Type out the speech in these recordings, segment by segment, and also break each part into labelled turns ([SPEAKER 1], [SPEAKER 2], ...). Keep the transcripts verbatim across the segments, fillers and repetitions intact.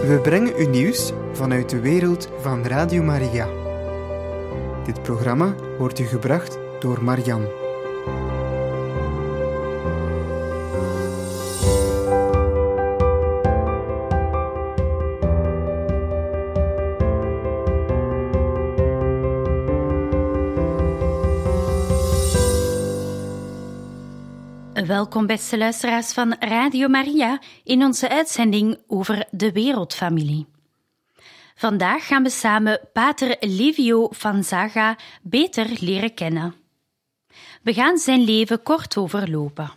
[SPEAKER 1] We brengen u nieuws vanuit de wereld van Radio Maria. Dit programma wordt u gebracht door Marian.
[SPEAKER 2] Welkom beste luisteraars van Radio Maria in onze uitzending over de wereldfamilie. Vandaag gaan we samen pater Livio van Zaga beter leren kennen. We gaan zijn leven kort overlopen.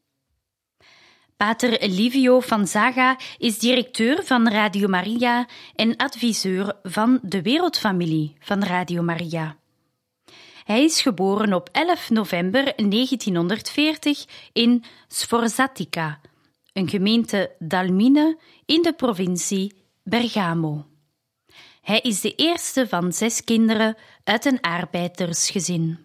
[SPEAKER 2] Pater Livio van Zaga is directeur van Radio Maria en adviseur van de wereldfamilie van Radio Maria. Hij is geboren op elf november negentienhonderdveertig in Sforzatica, een gemeente Dalmine in de provincie Bergamo. Hij is de eerste van zes kinderen uit een arbeidersgezin.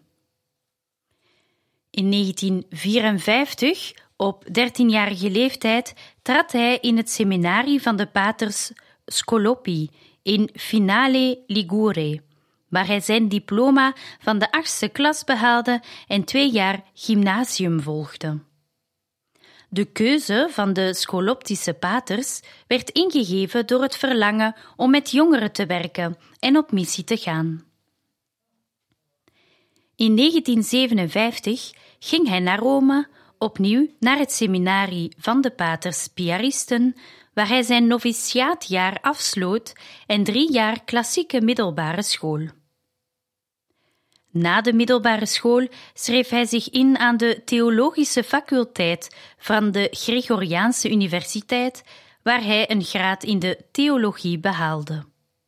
[SPEAKER 2] In negentien vierenvijftig, op dertienjarige leeftijd, trad hij in het seminarie van de paters Scolopi in Finale Ligure, waar hij zijn diploma van de achtste klas behaalde en twee jaar gymnasium volgde. De keuze van de Scholoptische paters werd ingegeven door het verlangen om met jongeren te werken en op missie te gaan. In negentien zevenenvijftig ging hij naar Rome, opnieuw naar het seminarie van de paters Piaristen, waar hij zijn noviciaatjaar afsloot en drie jaar klassieke middelbare school. Na de middelbare school schreef hij zich in aan de theologische faculteit van de Gregoriaanse Universiteit, waar hij een graad in de theologie behaalde.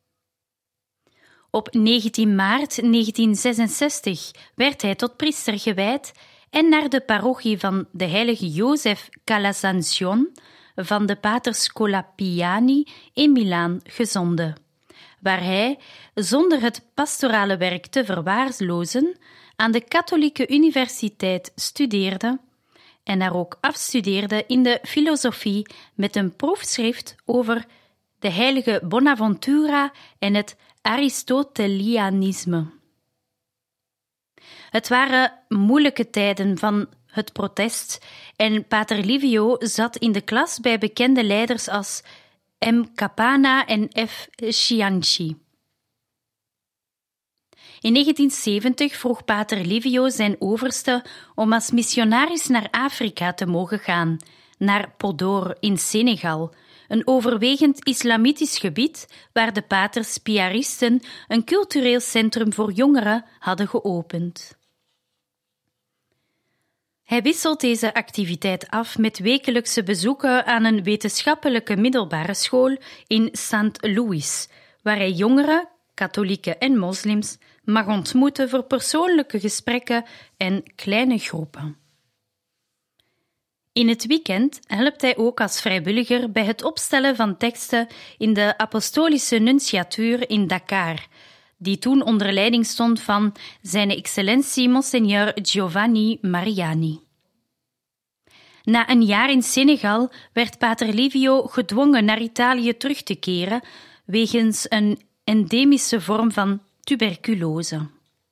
[SPEAKER 2] Op negentien maart negentien zesenzestig werd hij tot priester gewijd en naar de parochie van de heilige Jozef Calasanzion van de paters Scolapiani in Milaan gezonden, waar hij, zonder het pastorale werk te verwaarlozen, aan de Katholieke Universiteit studeerde en daar ook afstudeerde in de filosofie met een proefschrift over de heilige Bonaventura en het Aristotelianisme. Het waren moeilijke tijden van het protest en pater Livio zat in de klas bij bekende leiders als M. Campana en F. Scianci. In negentien zeventig vroeg pater Livio zijn overste om als missionaris naar Afrika te mogen gaan, naar Podor in Senegal, een overwegend islamitisch gebied waar de paters Piaristen een cultureel centrum voor jongeren hadden geopend. Hij wisselt deze activiteit af met wekelijkse bezoeken aan een wetenschappelijke middelbare school in Saint Louis, waar hij jongeren, katholieken en moslims, mag ontmoeten voor persoonlijke gesprekken en kleine groepen. In het weekend helpt hij ook als vrijwilliger bij het opstellen van teksten in de apostolische nunciatuur in Dakar, die toen onder leiding stond van zijn excellentie Monseigneur Giovanni Mariani. Na een jaar in Senegal werd pater Livio gedwongen naar Italië terug te keren wegens een endemische vorm van tuberculose.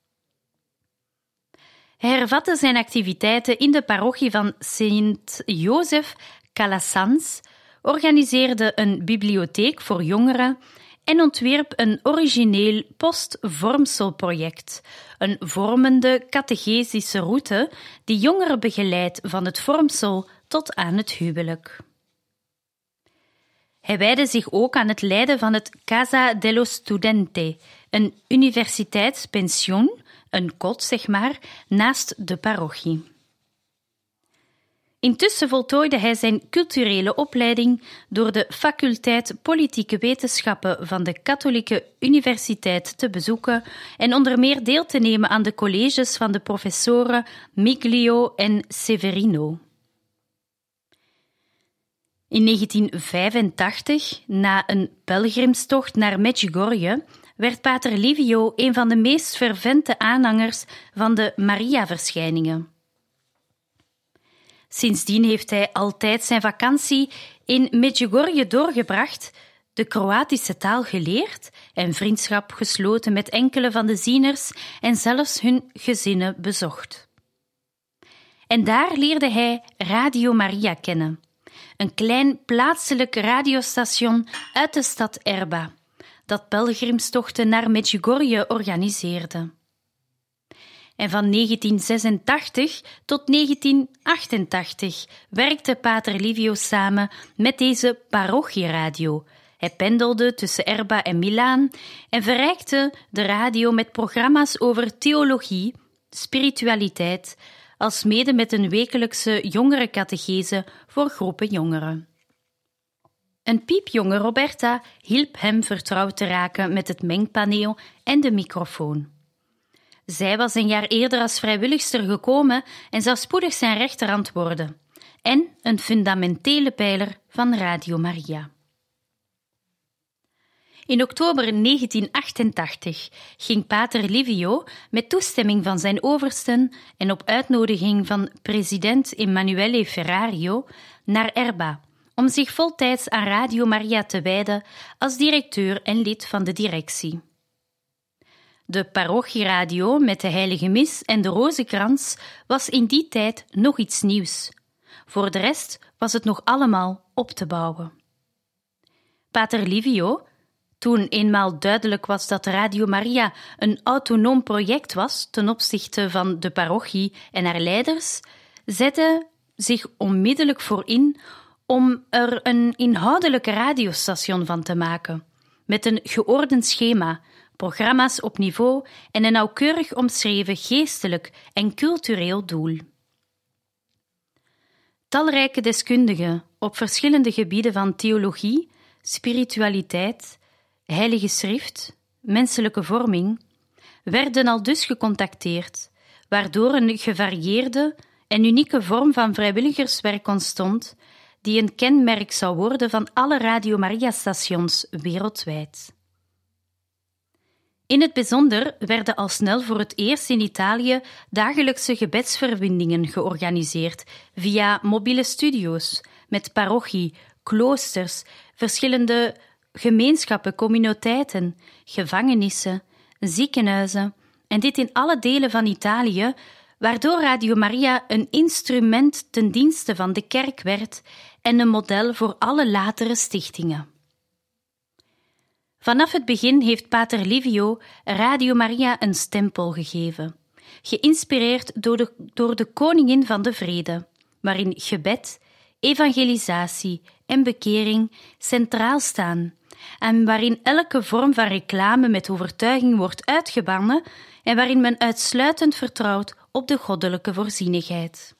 [SPEAKER 2] Hij hervatte zijn activiteiten in de parochie van Sint Jozef Calasanz, organiseerde een bibliotheek voor jongeren en ontwierp een origineel postvormselproject, een vormende catechesische route die jongeren begeleidt van het vormsel tot aan het huwelijk. Hij wijdde zich ook aan het leiden van het Casa dello Studente, een universiteitspensioen, een kot zeg maar, naast de parochie. Intussen voltooide hij zijn culturele opleiding door de faculteit Politieke Wetenschappen van de Katholieke Universiteit te bezoeken en onder meer deel te nemen aan de colleges van de professoren Miglio en Severino. In negentien vijfentachtig, na een pelgrimstocht naar Medjugorje, werd pater Livio een van de meest fervente aanhangers van de Maria-verschijningen. Sindsdien heeft hij altijd zijn vakantie in Medjugorje doorgebracht, de Kroatische taal geleerd en vriendschap gesloten met enkele van de zieners en zelfs hun gezinnen bezocht. En daar leerde hij Radio Maria kennen, een klein plaatselijk radiostation uit de stad Erba, dat pelgrimstochten naar Medjugorje organiseerde. En van negentien zesentachtig tot negentien achtentachtig werkte pater Livio samen met deze parochieradio. Hij pendelde tussen Erba en Milaan en verrijkte de radio met programma's over theologie, spiritualiteit, alsmede met een wekelijkse jongerencatechese voor groepen jongeren. Een piepjonge Roberta hielp hem vertrouwd te raken met het mengpaneel en de microfoon. Zij was een jaar eerder als vrijwilligster gekomen en zou spoedig zijn rechterhand worden en een fundamentele pijler van Radio Maria. In oktober negentien achtentachtig ging pater Livio met toestemming van zijn oversten en op uitnodiging van president Emanuele Ferrario naar Erba om zich voltijds aan Radio Maria te wijden als directeur en lid van de directie. De parochieradio met de heilige mis en de rozenkrans was in die tijd nog iets nieuws. Voor de rest was het nog allemaal op te bouwen. Pater Livio, toen eenmaal duidelijk was dat Radio Maria een autonoom project was ten opzichte van de parochie en haar leiders, zette zich onmiddellijk voor in om er een inhoudelijke radiostation van te maken, met een geordend schema, programma's op niveau en een nauwkeurig omschreven geestelijk en cultureel doel. Talrijke deskundigen op verschillende gebieden van theologie, spiritualiteit, heilige schrift, menselijke vorming, werden al dus gecontacteerd, waardoor een gevarieerde en unieke vorm van vrijwilligerswerk ontstond, die een kenmerk zou worden van alle Radio Maria-stations wereldwijd. In het bijzonder werden al snel voor het eerst in Italië dagelijkse gebedsverbindingen georganiseerd via mobiele studio's met parochie, kloosters, verschillende gemeenschappen, communiteiten, gevangenissen, ziekenhuizen en dit in alle delen van Italië, waardoor Radio Maria een instrument ten dienste van de kerk werd en een model voor alle latere stichtingen. Vanaf het begin heeft pater Livio Radio Maria een stempel gegeven, geïnspireerd door de, door de Koningin van de Vrede, waarin gebed, evangelisatie en bekering centraal staan en waarin elke vorm van reclame met overtuiging wordt uitgebannen en waarin men uitsluitend vertrouwt op de goddelijke voorzienigheid.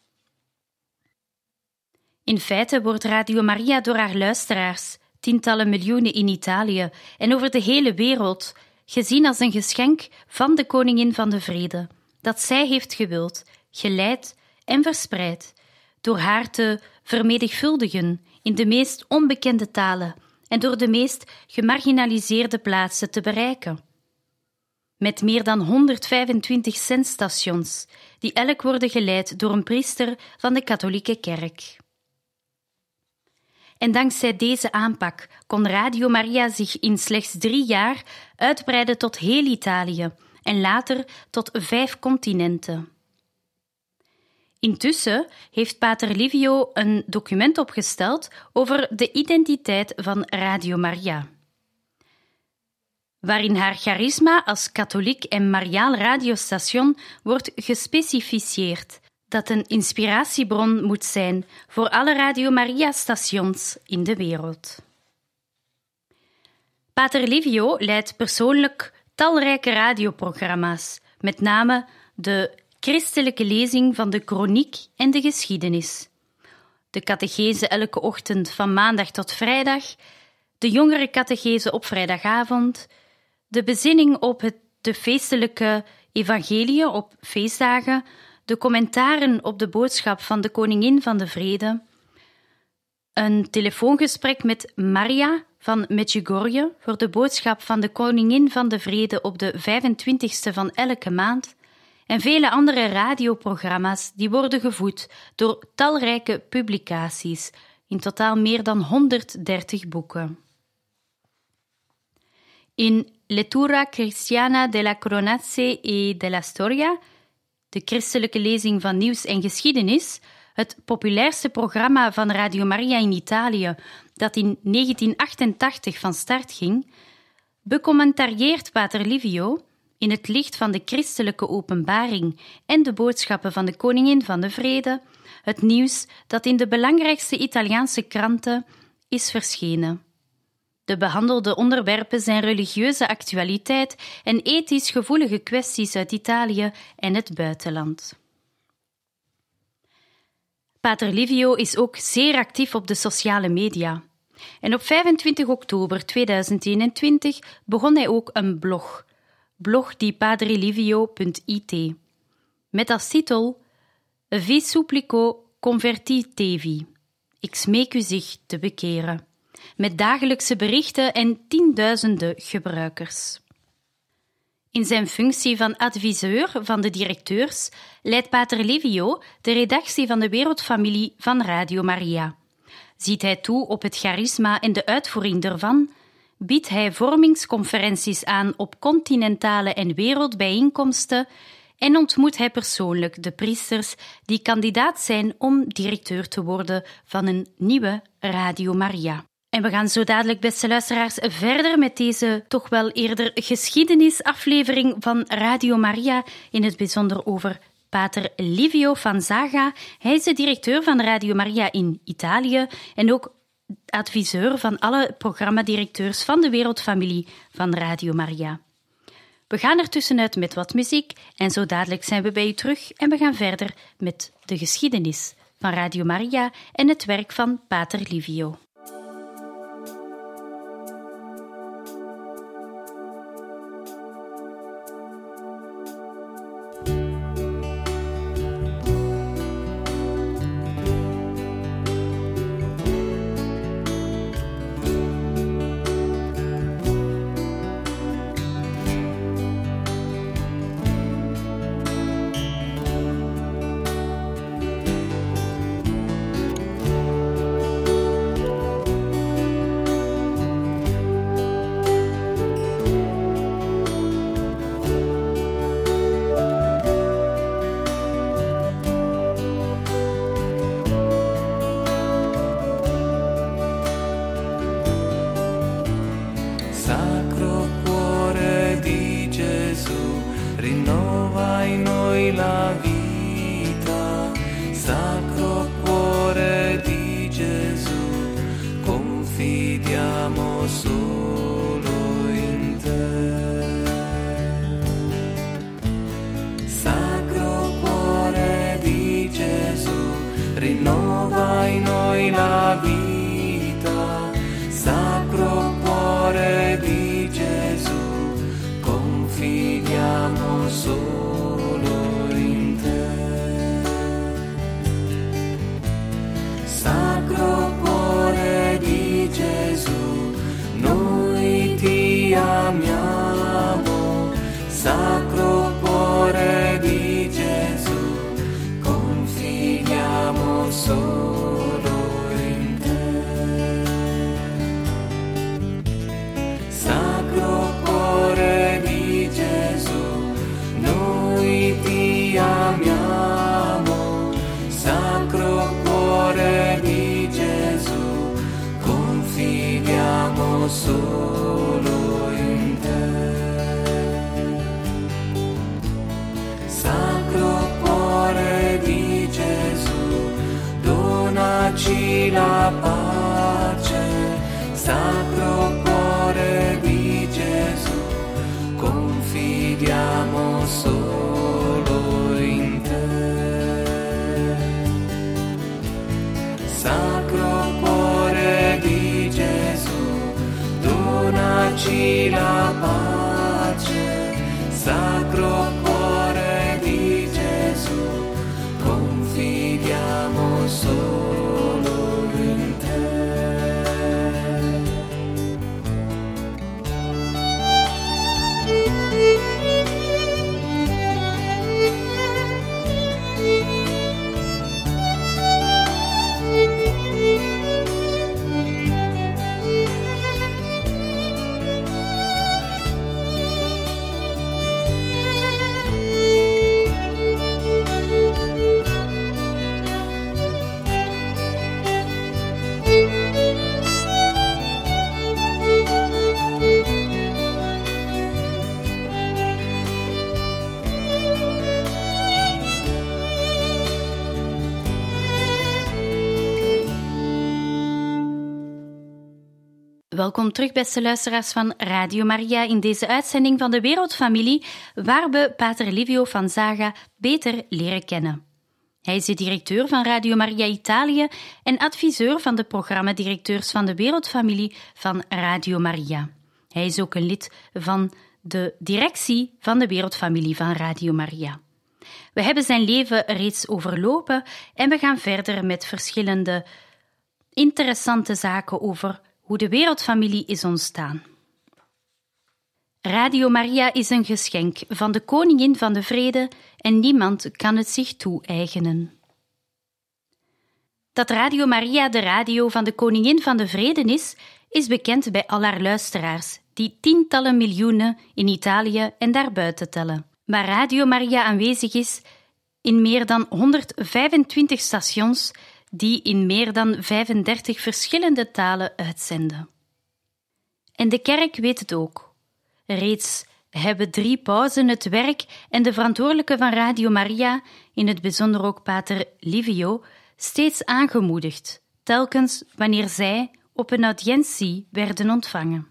[SPEAKER 2] In feite wordt Radio Maria door haar luisteraars, tientallen miljoenen in Italië en over de hele wereld, gezien als een geschenk van de Koningin van de Vrede, dat zij heeft gewild, geleid en verspreid, door haar te vermenigvuldigen in de meest onbekende talen en door de meest gemarginaliseerde plaatsen te bereiken. Met meer dan honderdvijfentwintig zendstations, die elk worden geleid door een priester van de katholieke kerk. En dankzij deze aanpak kon Radio Maria zich in slechts drie jaar uitbreiden tot heel Italië en later tot vijf continenten. Intussen heeft pater Livio een document opgesteld over de identiteit van Radio Maria, waarin haar charisma als katholiek en mariaal radiostation wordt gespecificeerd dat een inspiratiebron moet zijn voor alle Radio Maria-stations in de wereld. Pater Livio leidt persoonlijk talrijke radioprogramma's, met name de christelijke lezing van de kroniek en de geschiedenis, de catechese elke ochtend van maandag tot vrijdag, de jongerencatechese op vrijdagavond, de bezinning op het, de feestelijke evangeliën op feestdagen, de commentaren op de boodschap van de Koningin van de Vrede, een telefoongesprek met Maria van Medjugorje voor de boodschap van de Koningin van de Vrede op de vijfentwintigste van elke maand en vele andere radioprogramma's die worden gevoed door talrijke publicaties, in totaal meer dan honderddertig boeken. In Lettura Cristiana della Cronazie e della Storia, de christelijke lezing van nieuws en geschiedenis, het populairste programma van Radio Maria in Italië, dat in negentien achtentachtig van start ging, becommentarieert Pater Livio, in het licht van de christelijke openbaring en de boodschappen van de Koningin van de Vrede, het nieuws dat in de belangrijkste Italiaanse kranten is verschenen. De behandelde onderwerpen zijn religieuze actualiteit en ethisch gevoelige kwesties uit Italië en het buitenland. Pater Livio is ook zeer actief op de sociale media. En op vijfentwintig oktober tweeduizend eenentwintig begon hij ook een blog, blog di padrelivio punt it, met als titel Vi supplico convertitevi, ik smeek u zich te bekeren, met dagelijkse berichten en tienduizenden gebruikers. In zijn functie van adviseur van de directeurs leidt Pater Livio de redactie van de Wereldfamilie van Radio Maria. Ziet hij toe op het charisma en de uitvoering daarvan, biedt hij vormingsconferenties aan op continentale en wereldbijeenkomsten en ontmoet hij persoonlijk de priesters die kandidaat zijn om directeur te worden van een nieuwe Radio Maria. En we gaan zo dadelijk, beste luisteraars, verder met deze toch wel eerder geschiedenisaflevering van Radio Maria, in het bijzonder over Pater Livio van Zaga. Hij is de directeur van Radio Maria in Italië en ook adviseur van alle programmadirecteurs van de Wereldfamilie van Radio Maria. We gaan er tussenuit met wat muziek en zo dadelijk zijn we bij u terug en we gaan verder met de geschiedenis van Radio Maria en het werk van Pater Livio.
[SPEAKER 3] Rinnova in noi la vita, Sacro Cuore di Gesù, confidiamo solo in te. Sacro Cuore di Gesù, noi ti amiamo, Sacro Cuore di Gesù, confidiamo solo in te. Sacro Cuore di Gesù, noi ti amiamo, Sacro Cuore di Gesù, confidiamo solo in te. Sacro Cuore di Gesù, donaci la pace, Sacro Cuore di Gesù, confidiamo solo in te. Sacro Cuore di Gesù, donaci la pace, Sacro Cuore di Gesù, confidiamo solo in te.
[SPEAKER 2] Welkom terug, beste luisteraars van Radio Maria, in deze uitzending van de Wereldfamilie, waar we pater Livio van Zaga beter leren kennen. Hij is de directeur van Radio Maria Italië en adviseur van de programmadirecteurs van de Wereldfamilie van Radio Maria. Hij is ook een lid van de directie van de Wereldfamilie van Radio Maria. We hebben zijn leven reeds overlopen en we gaan verder met verschillende interessante zaken over hoe de Wereldfamilie is ontstaan. Radio Maria is een geschenk van de Koningin van de Vrede en niemand kan het zich toe-eigenen. Dat Radio Maria de radio van de Koningin van de Vrede is, is bekend bij al haar luisteraars, die tientallen miljoenen in Italië en daarbuiten tellen. Waar Radio Maria aanwezig is in meer dan honderdvijfentwintig stations die in meer dan vijfendertig verschillende talen uitzenden. En de kerk weet het ook. Reeds hebben drie pausen het werk en de verantwoordelijke van Radio Maria, in het bijzonder ook pater Livio, steeds aangemoedigd, telkens wanneer zij op een audiëntie werden ontvangen.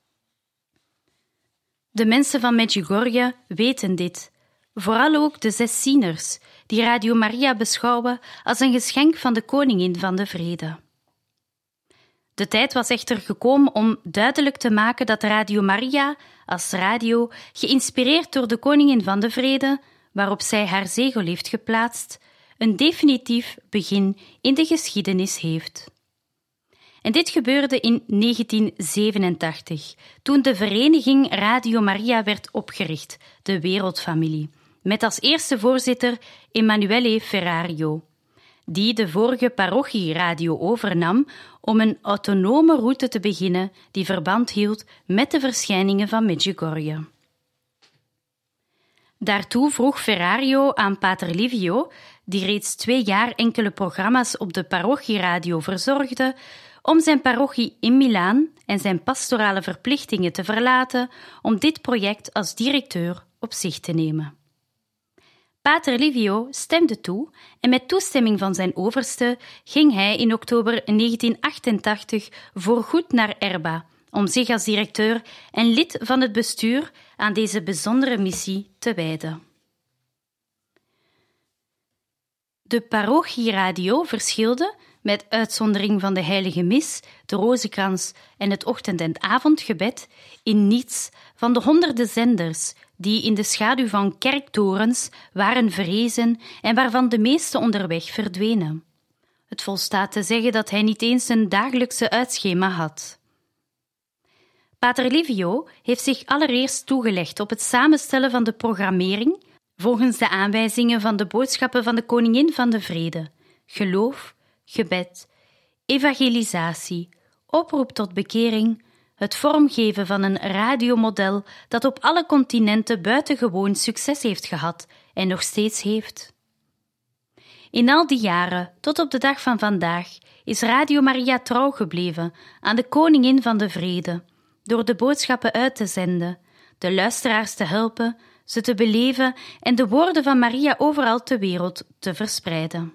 [SPEAKER 2] De mensen van Medjugorje weten dit, vooral ook de zeszieners, die Radio Maria beschouwen als een geschenk van de Koningin van de Vrede. De tijd was echter gekomen om duidelijk te maken dat Radio Maria als radio, geïnspireerd door de Koningin van de Vrede, waarop zij haar zegel heeft geplaatst, een definitief begin in de geschiedenis heeft. En dit gebeurde in negentien zevenentachtig, toen de vereniging Radio Maria werd opgericht, de Wereldfamilie, met als eerste voorzitter Emanuele Ferrario, die de vorige parochieradio overnam om een autonome route te beginnen die verband hield met de verschijningen van Medjugorje. Daartoe vroeg Ferrario aan pater Livio, die reeds twee jaar enkele programma's op de parochieradio verzorgde, om zijn parochie in Milaan en zijn pastorale verplichtingen te verlaten om dit project als directeur op zich te nemen. Pater Livio stemde toe en met toestemming van zijn overste ging hij in oktober negentien achtentachtig voorgoed naar Erba om zich als directeur en lid van het bestuur aan deze bijzondere missie te wijden. De parochieradio verschilde, met uitzondering van de heilige mis, de rozenkrans en het ochtend- en avondgebed, in niets van de honderden zenders die in de schaduw van kerktorens waren verrezen en waarvan de meeste onderweg verdwenen. Het volstaat te zeggen dat hij niet eens een dagelijkse uitschema had. Pater Livio heeft zich allereerst toegelegd op het samenstellen van de programmering volgens de aanwijzingen van de boodschappen van de Koningin van de Vrede: geloof, gebed, evangelisatie, oproep tot bekering, het vormgeven van een radiomodel dat op alle continenten buitengewoon succes heeft gehad en nog steeds heeft. In al die jaren, tot op de dag van vandaag, is Radio Maria trouw gebleven aan de Koningin van de Vrede, door de boodschappen uit te zenden, de luisteraars te helpen, ze te beleven en de woorden van Maria overal ter wereld te verspreiden.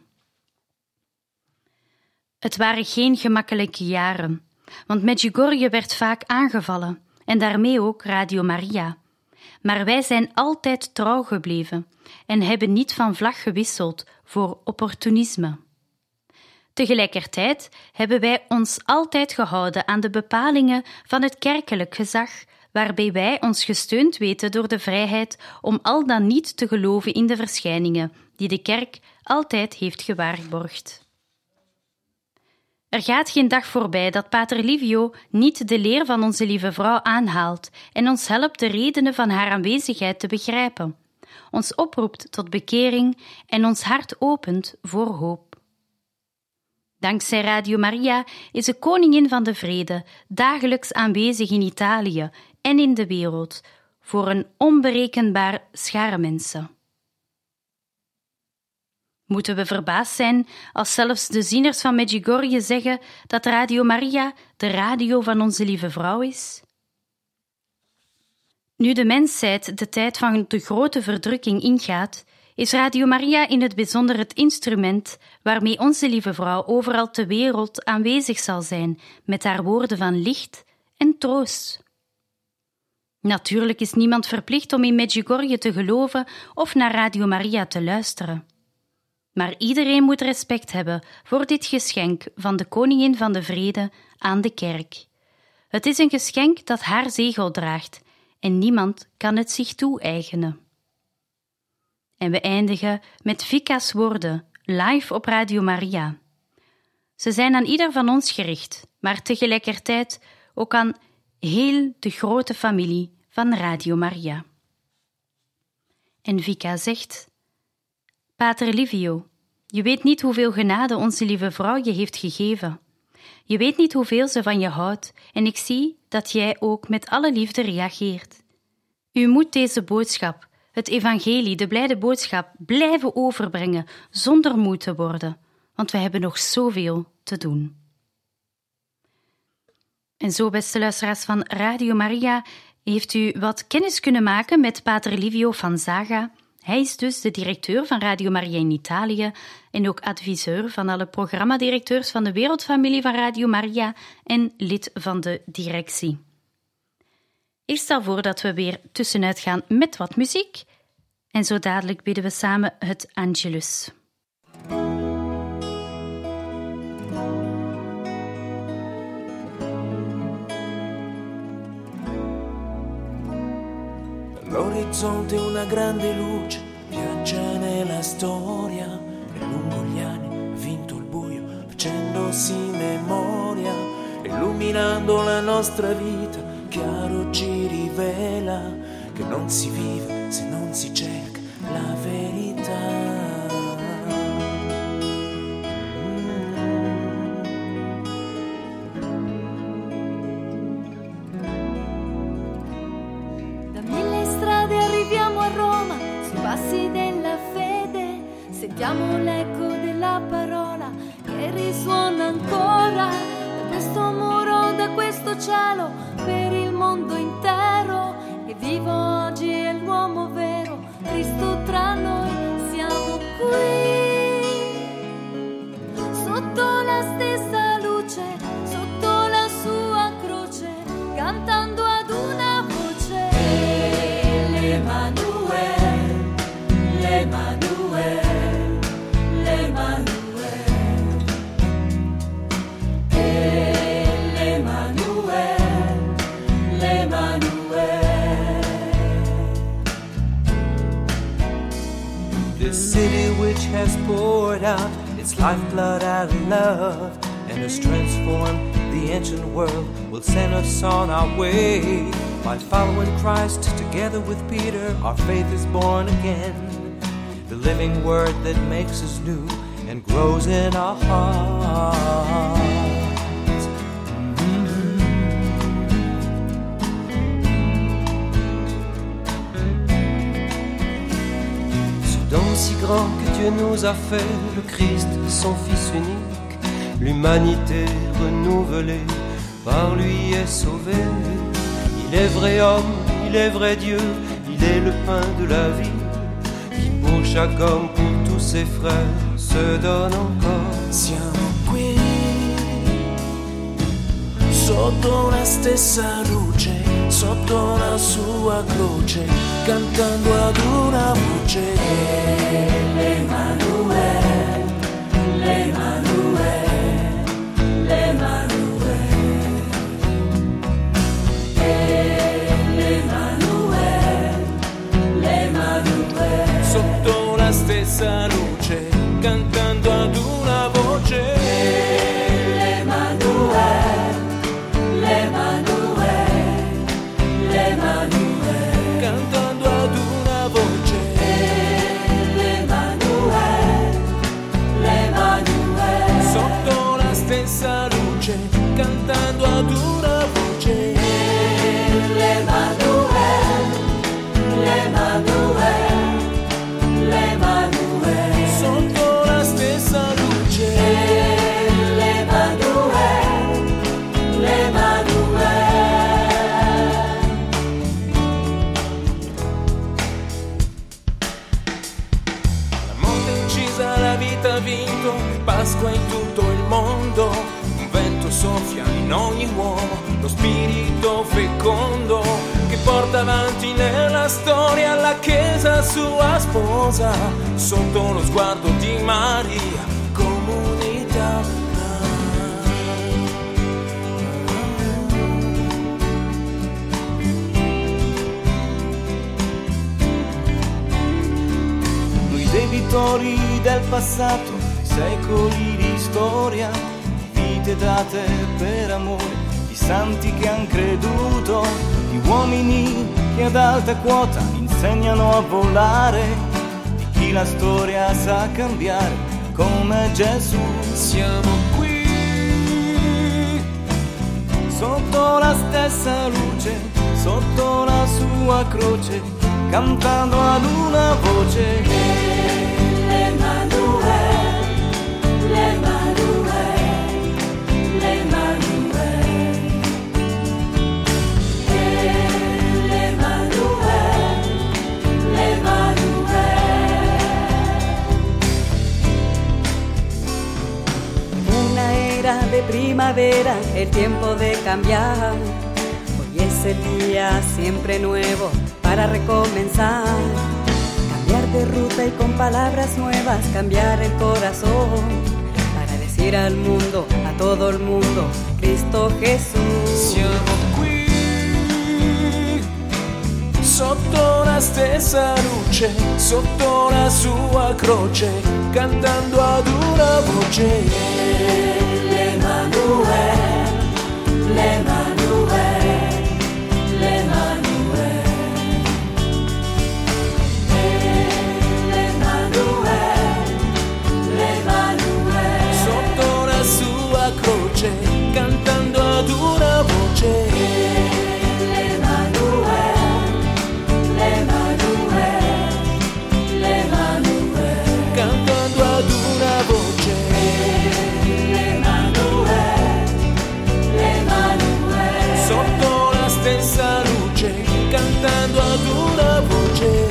[SPEAKER 2] Het waren geen gemakkelijke jaren, want Medjugorje werd vaak aangevallen en daarmee ook Radio Maria. Maar wij zijn altijd trouw gebleven en hebben niet van vlag gewisseld voor opportunisme. Tegelijkertijd hebben wij ons altijd gehouden aan de bepalingen van het kerkelijk gezag, waarbij wij ons gesteund weten door de vrijheid om al dan niet te geloven in de verschijningen die de kerk altijd heeft gewaarborgd. Er gaat geen dag voorbij dat pater Livio niet de leer van onze lieve vrouw aanhaalt en ons helpt de redenen van haar aanwezigheid te begrijpen, ons oproept tot bekering en ons hart opent voor hoop. Dankzij Radio Maria is de Koningin van de Vrede dagelijks aanwezig in Italië en in de wereld voor een onberekenbaar schare mensen. Moeten we verbaasd zijn als zelfs de zieners van Medjugorje zeggen dat Radio Maria de radio van onze lieve vrouw is? Nu de mensheid de tijd van de grote verdrukking ingaat, is Radio Maria in het bijzonder het instrument waarmee onze lieve vrouw overal ter wereld aanwezig zal zijn met haar woorden van licht en troost. Natuurlijk is niemand verplicht om in Medjugorje te geloven of naar Radio Maria te luisteren. Maar iedereen moet respect hebben voor dit geschenk van de Koningin van de Vrede aan de kerk. Het is een geschenk dat haar zegel draagt en niemand kan het zich toe-eigenen. En we eindigen met Vika's woorden, live op Radio Maria. Ze zijn aan ieder van ons gericht, maar tegelijkertijd ook aan heel de grote familie van Radio Maria. En Vika zegt: Pater Livio, je weet niet hoeveel genade onze lieve vrouw je heeft gegeven. Je weet niet hoeveel ze van je houdt en ik zie dat jij ook met alle liefde reageert. U moet deze boodschap, het evangelie, de blijde boodschap, blijven overbrengen zonder moe te worden, want we hebben nog zoveel te doen. En zo, beste luisteraars van Radio Maria, heeft u wat kennis kunnen maken met Pater Livio van Zaga. Hij is dus de directeur van Radio Maria in Italië en ook adviseur van alle programmadirecteurs van de wereldfamilie van Radio Maria en lid van de directie. Ik stel voor dat we weer tussenuit gaan met wat muziek en zo dadelijk bidden we samen het Angelus.
[SPEAKER 3] L'orizzonte una grande luce viaggia nella storia e lungo gli anni ha vinto il buio facendosi memoria, illuminando la nostra vita, chiaro ci rivela che non si vive se non si cerca la verità.
[SPEAKER 4] Passi della fede, sentiamo l'eco della parola che risuona ancora da questo muro, da questo cielo, per il mondo intero. E vivo oggi è l'uomo vero, Cristo tra noi, siamo qui, sotto la stessa luce, sotto la sua croce, cantando ad una voce. L'Emanuele, l'Emanuele, l'Emanuele, l'Emanuele, l'Emanuele.
[SPEAKER 3] This city which has poured out its lifeblood and love and has transformed the ancient world will send us on our way. By following Christ together with Peter, our faith is born again. The living word that makes us new and grows in our hearts. Mm-hmm. Ce don si grand que Dieu nous a fait, le Christ, son Fils unique, l'humanité renouvelée, par lui est sauvée. Il est vrai homme, il est vrai Dieu, il est le pain de la vie. Pour chaque homme, pour tous ses frères, se donne encore. Siamo qui, sotto la stessa luce, sotto la sua croce, cantando ad una voce. L'Emanuele, l'Emanuele, l'Emanuele, l'Emanuele, l'Emanuele. Sotto la stessa luce, cantando ad una voce. L'Emanuele, l'Emanuele, l'Emanuele, cantando ad una voce. L'Emanuele, l'Emanuele, sotto la stessa luce, cantando ad una voce. L'Emanuele, l'Emanuele, l'Emanuele, sotto la stessa luce. L'Emanuele, l'Emanuele. La morte uccisa, la vita ha vinto, Pasqua in tutto il mondo, un vento
[SPEAKER 5] soffia in ogni uomo lo spirito fecondo che porta avanti nella storia la Chiesa sua sposa, sotto lo sguardo di Maria, comunità.
[SPEAKER 6] Noi debitori del passato, secoli di storia, vite date per amore, di santi che han creduto, di uomini che ad alta quota insegnano a volare, di chi la storia sa cambiare come Gesù.
[SPEAKER 5] Siamo qui
[SPEAKER 6] sotto la stessa luce, sotto la sua croce, cantando ad una voce.
[SPEAKER 7] De primavera, el tiempo de cambiar. Hoy es el día siempre nuevo para recomenzar. Cambiar de ruta y con palabras nuevas cambiar el corazón. Para decir al mundo, a todo el mundo, Cristo Jesús.
[SPEAKER 5] Siamo qui sotto la stessa luce, sotto la sua croce, cantando ad una voce. L'Emanuel, l'Emanuel, l'Emanuel, l'Emanuel, l'Emanuel, sotto la sua croce, cantando ad una voce. L'Emanuel, l'Emanuel, l'Emanuel, cantando ad una voce. Sotto la stessa luce, cantando ad una voce.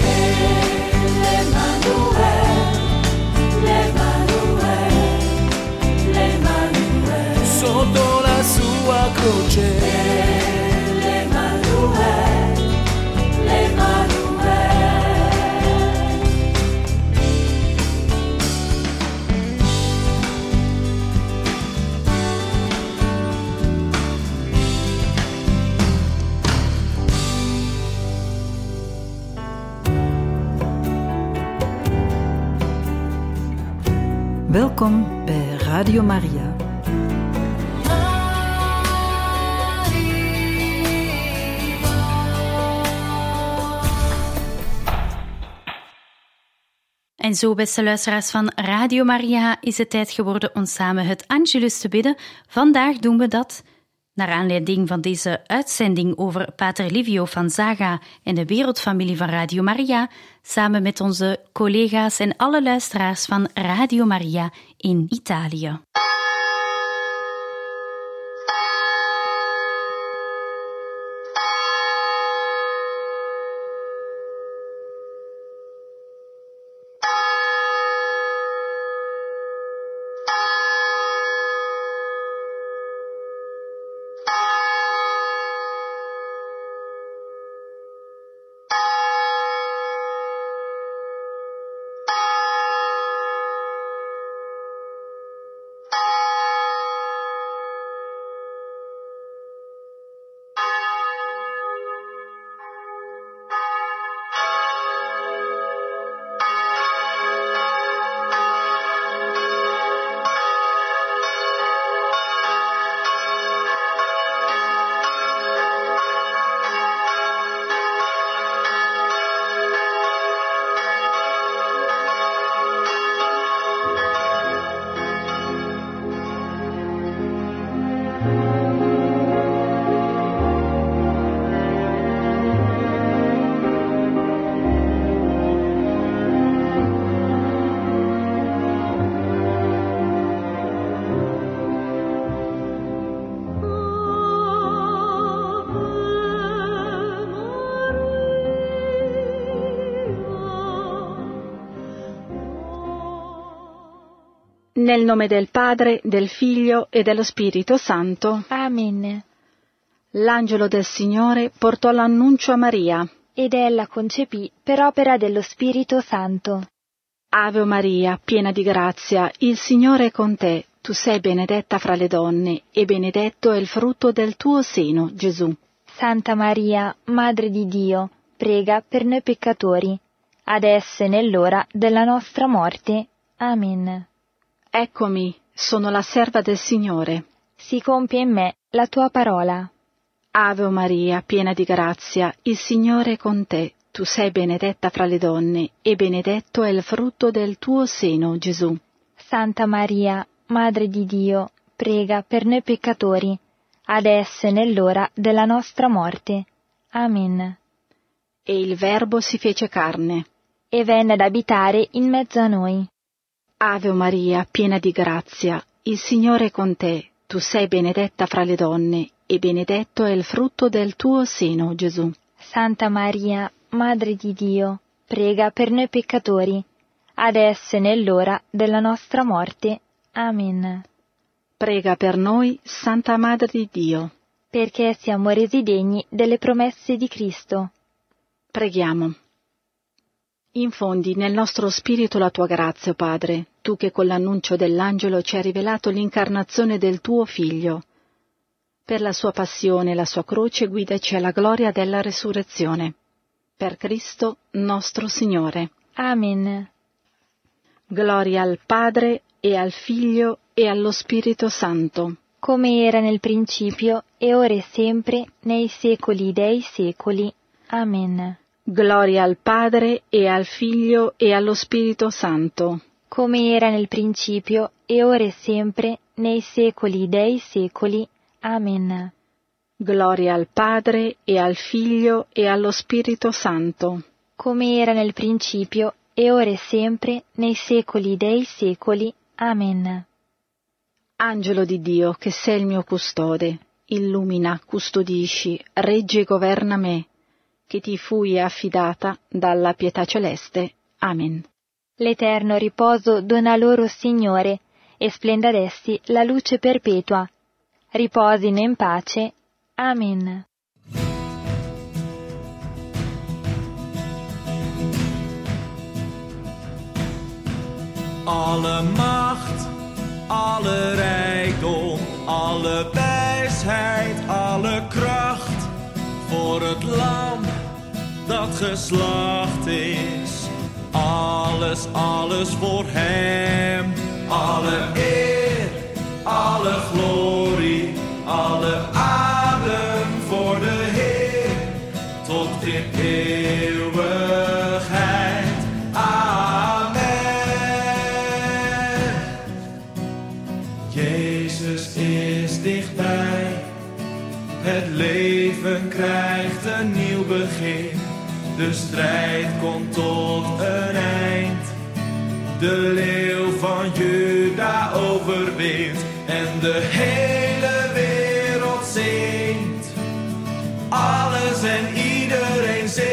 [SPEAKER 5] L'Emanuel, l'Emanuel, l'Emanuel, sotto la sua croce. L'Emanuel, l'Emanuel.
[SPEAKER 8] Welkom bij Radio Maria.
[SPEAKER 2] En zo, beste luisteraars van Radio Maria, is het tijd geworden om samen het Angelus te bidden. Vandaag doen we dat naar aanleiding van deze uitzending over Pater Livio van Zaga en de wereldfamilie van Radio Maria, samen met onze collega's en alle luisteraars van Radio Maria in Italië.
[SPEAKER 9] Nel nome del Padre, del Figlio e dello Spirito Santo.
[SPEAKER 10] Amen.
[SPEAKER 9] L'angelo del Signore portò l'annuncio a Maria.
[SPEAKER 10] Ed ella concepì per opera dello Spirito Santo.
[SPEAKER 9] Ave Maria, piena di grazia, il Signore è con te. Tu sei benedetta fra le donne, e benedetto è il frutto del tuo seno, Gesù.
[SPEAKER 10] Santa Maria, Madre di Dio, prega per noi peccatori, adesso e nell'ora della nostra morte. Amen.
[SPEAKER 9] Eccomi, sono la serva del Signore.
[SPEAKER 10] Si compie in me la tua parola.
[SPEAKER 9] Ave Maria, piena di grazia, il Signore è con te. Tu sei benedetta fra le donne, e benedetto è il frutto del tuo seno, Gesù.
[SPEAKER 10] Santa Maria, Madre di Dio, prega per noi peccatori, adesso e nell'ora della nostra morte. Amen.
[SPEAKER 9] E il Verbo si fece carne.
[SPEAKER 10] E venne ad abitare in mezzo a noi.
[SPEAKER 9] Ave Maria, piena di grazia, il Signore è con te. Tu sei benedetta fra le donne, e benedetto è il frutto del tuo seno, Gesù.
[SPEAKER 10] Santa Maria, Madre di Dio, prega per noi peccatori, adesso e nell'ora della nostra morte. Amen.
[SPEAKER 9] Prega per noi, Santa Madre di Dio,
[SPEAKER 10] perché siamo resi degni delle promesse di Cristo.
[SPEAKER 9] Preghiamo. Infondi nel nostro spirito la tua grazia, o Padre, tu che con l'annuncio dell'angelo ci hai rivelato l'incarnazione del tuo Figlio. Per la sua passione e la sua croce guidaci alla gloria della resurrezione. Per Cristo nostro Signore.
[SPEAKER 10] Amen.
[SPEAKER 9] Gloria al Padre e al Figlio e allo Spirito Santo.
[SPEAKER 10] Come era nel principio, e ora e sempre, nei secoli dei secoli. Amen.
[SPEAKER 9] Gloria al Padre e al Figlio e allo Spirito Santo.
[SPEAKER 10] Come era nel principio, e ora e sempre, nei secoli dei secoli. Amen.
[SPEAKER 9] Gloria al Padre e al Figlio e allo Spirito Santo.
[SPEAKER 10] Come era nel principio, e ora e sempre, nei secoli dei secoli. Amen.
[SPEAKER 9] Angelo di Dio, che sei il mio custode, illumina, custodisci, reggi e governa me, che ti fui affidata dalla pietà celeste. Amen.
[SPEAKER 10] L'eterno riposo dona loro, Signore, e splenda ad essi la luce perpetua. Riposino in pace. Amen.
[SPEAKER 5] Alle macht, alle rijkdom, alle wijsheid, alle kracht voor het lam dat geslacht is. Alles, alles voor hem. Alle eer, alle glorie, alle adem voor de Heer. Tot in eeuwigheid. Amen. Jezus is dichtbij. Het leven krijgt een nieuw begin. De strijd komt tot een eind. De leeuw van Juda overwint. En de hele wereld zingt. Alles en iedereen zingt.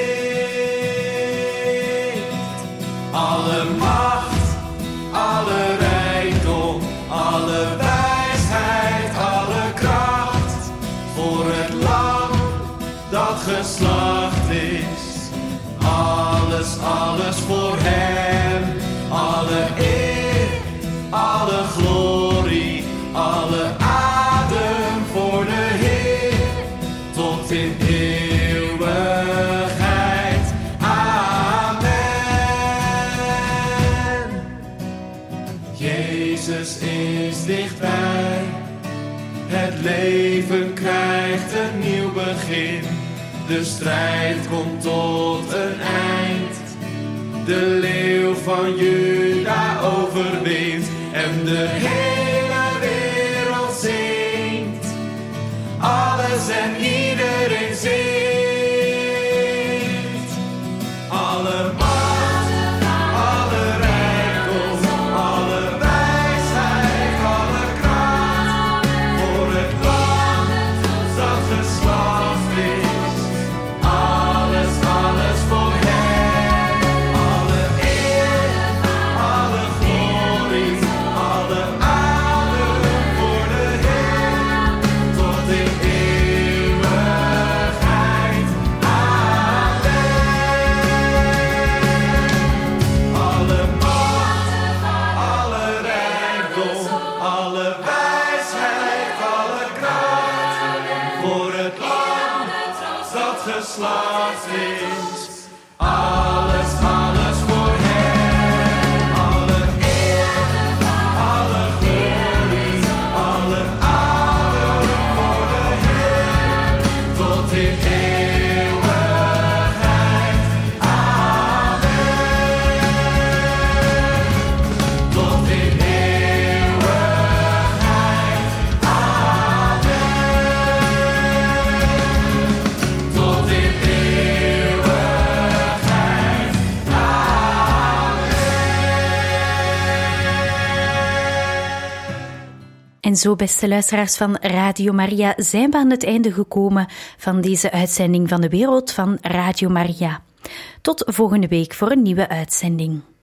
[SPEAKER 5] Alle macht, alle rijkdom, alle wijsheid, alle kracht. Voor het lam dat geslacht is. Alles, alles voor hem. Alle eer, alle glorie, alle adem voor de Heer. Tot in eeuwigheid. Amen. Jezus is dichtbij. Het leven krijgt een nieuw begin. De strijd komt tot een eind. De leeuw van Juda overwint. En de hele wereld zingt. Alles en iedereen zingt. Alle macht, alle rijkdom, alle wijsheid, alle kracht. Voor het lam dat geslacht is. Alles, alles voor hem. Alle eer, alle glorie, alle
[SPEAKER 11] laat is. Alles, alles voor Hem. Alle eer, alle glorie, alle adem voor de Heer. Tot in eeuwigheid. Amen. Tot in eeuwigheid. Amen. Tot in eeuwigheid.
[SPEAKER 2] En zo, beste luisteraars van Radio Maria, zijn we aan het einde gekomen van deze uitzending van de wereld van Radio Maria. Tot volgende week voor een nieuwe uitzending.